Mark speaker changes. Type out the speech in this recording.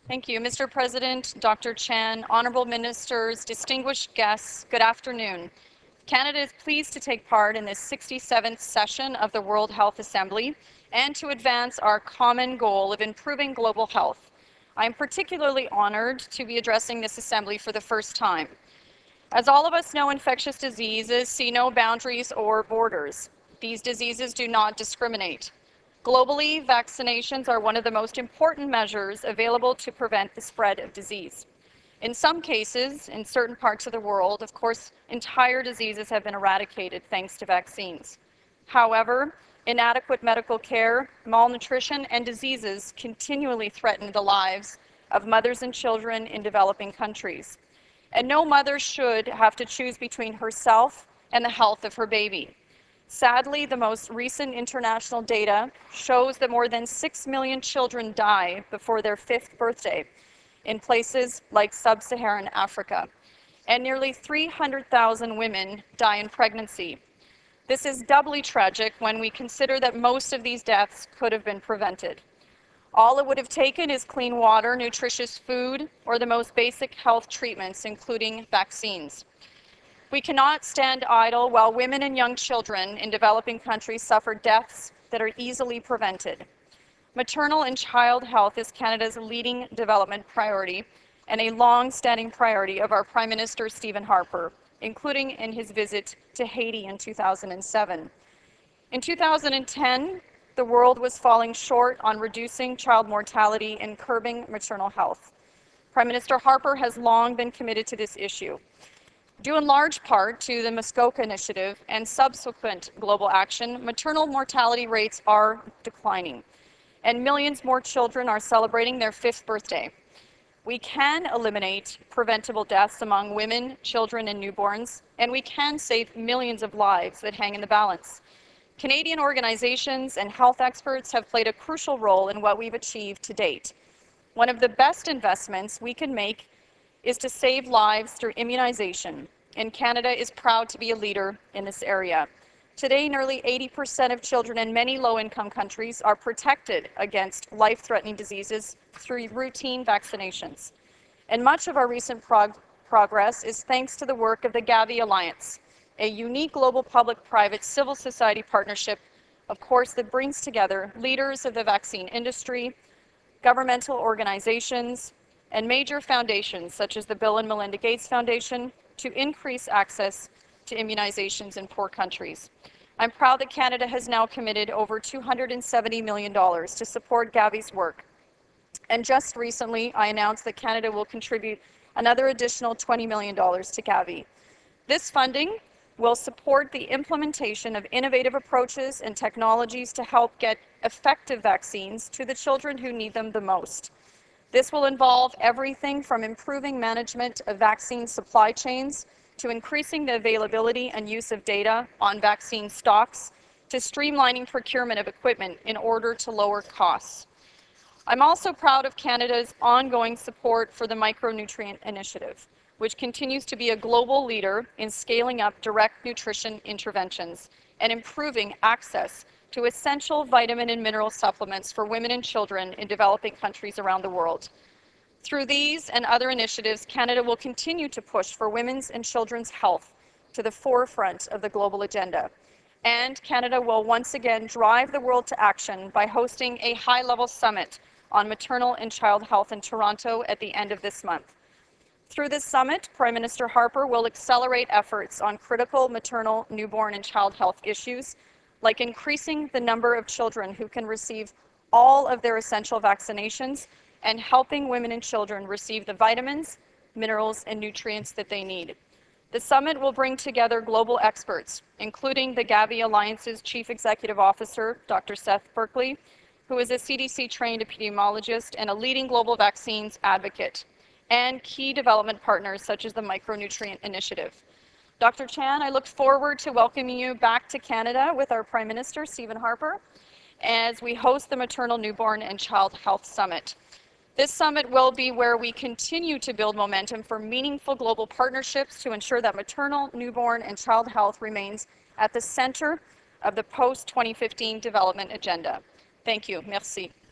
Speaker 1: Thank you, Mr. President, Dr. Chan, honorable ministers, distinguished guests, good afternoon. Canada is pleased to take part in this 67th session of the World Health Assembly and to advance our common goal of improving global health. I am particularly honored to be addressing this assembly for the first time. As all of us know, infectious diseases see no boundaries or borders. These diseases do not discriminate. Globally, vaccinations are one of the most important measures available to prevent the spread of disease. In some cases, in certain parts of the world, of course, entire diseases have been eradicated thanks to vaccines. However, inadequate medical care, malnutrition, and diseases continually threaten the lives of mothers and children in developing countries. And no mother should have to choose between herself and the health of her baby. Sadly, the most recent international data shows that more than 6 million children die before their 5th birthday in places like sub-Saharan Africa, and nearly 300,000 women die in pregnancy. This is doubly tragic when we consider that most of these deaths could have been prevented. All it would have taken is clean water, nutritious food, or the most basic health treatments, including vaccines. We cannot stand idle while women and young children in developing countries suffer deaths that are easily prevented. Maternal and child health is Canada's leading development priority and a long-standing priority of our Prime Minister Stephen Harper, including in his visit to Haiti in 2007. In 2010, the world was falling short on reducing child mortality and curbing maternal health. Prime Minister Harper has long been committed to this issue. Due in large part to the Muskoka Initiative and subsequent global action, maternal mortality rates are declining, and millions more children are celebrating their 5th birthday. We can eliminate preventable deaths among women, children, and newborns, and we can save millions of lives that hang in the balance. Canadian organizations and health experts have played a crucial role in what we've achieved to date. One of the best investments we can make is to save lives through immunization, and Canada is proud to be a leader in this area. Today, nearly 80% of children in many low-income countries are protected against life-threatening diseases through routine vaccinations. And much of our recent progress is thanks to the work of the Gavi Alliance, a unique global public-private civil society partnership, of course, that brings together leaders of the vaccine industry, governmental organizations, and major foundations such as the Bill and Melinda Gates Foundation to increase access to immunizations in poor countries. I'm proud that Canada has now committed over $270 million to support Gavi's work. And just recently, I announced that Canada will contribute another additional $20 million to Gavi. This funding will support the implementation of innovative approaches and technologies to help get effective vaccines to the children who need them the most. This will involve everything from improving management of vaccine supply chains to increasing the availability and use of data on vaccine stocks to streamlining procurement of equipment in order to lower costs. I'm also proud of Canada's ongoing support for the Micronutrient Initiative, which continues to be a global leader in scaling up direct nutrition interventions and improving access to essential vitamin and mineral supplements for women and children in developing countries around the world. Through these and other initiatives, Canada will continue to push for women's and children's health to the forefront of the global agenda. And Canada will once again drive the world to action by hosting a high-level summit on maternal and child health in Toronto at the end of this month. Through this summit, Prime Minister Harper will accelerate efforts on critical maternal, newborn, and child health issues, like increasing the number of children who can receive all of their essential vaccinations and helping women and children receive the vitamins, minerals, and nutrients that they need. The summit will bring together global experts, including the Gavi Alliance's Chief Executive Officer, Dr. Seth Berkley, who is a CDC-trained epidemiologist and a leading global vaccines advocate, and key development partners such as the Micronutrient Initiative. Dr. Chan, I look forward to welcoming you back to Canada with our Prime Minister, Stephen Harper, as we host the Maternal, Newborn, and Child Health Summit. This summit will be where we continue to build momentum for meaningful global partnerships to ensure that maternal, newborn, and child health remains at the center of the post-2015 development agenda. Thank you. Merci.